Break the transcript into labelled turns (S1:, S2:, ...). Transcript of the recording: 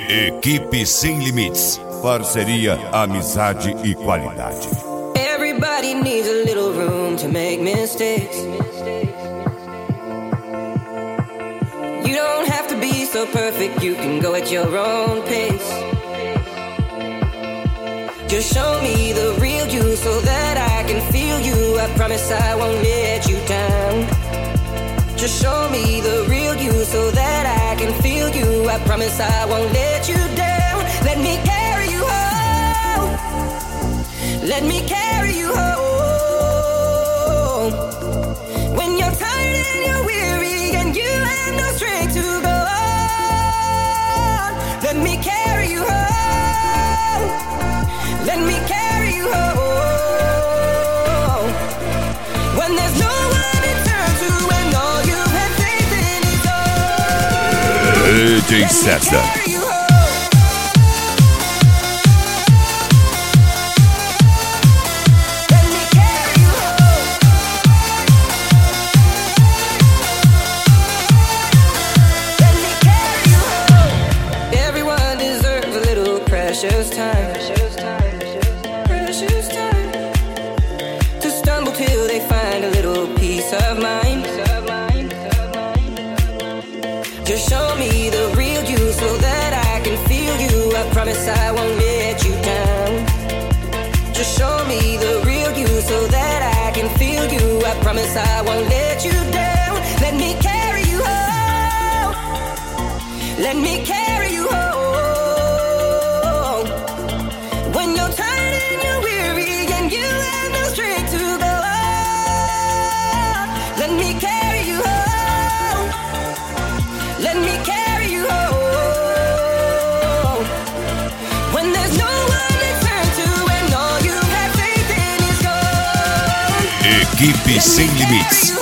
S1: Equipe Sem Limites. Parceria, amizade e qualidade.
S2: Everybody needs a little room to make mistakes. You don't have to be so perfect, you can go at your own pace. Just show me the real you so that I can feel you. I promise I won't let you down. Just show me the real you so that I can feel you. I promise I won't let you down. Let me carry you home. Let me carry you home. When you're tired and you're weary and you have no strength to go on, let me carry you home. Let me carry you home. When there's no one to turn to and all you have faith in is
S1: DJ César.
S2: Precious time, precious time, to stumble till they find a little peace of mind. Just show me the real you so that I can feel you. I promise I won't let you down. Just show me the real you so that I can feel you. I promise I won't let you down. Let me carry you home. Let me carry you home. Let me carry you home. Let me carry you home. When there's no one to turn to and all you have faith in is gone.
S1: Equipe Sem Limites.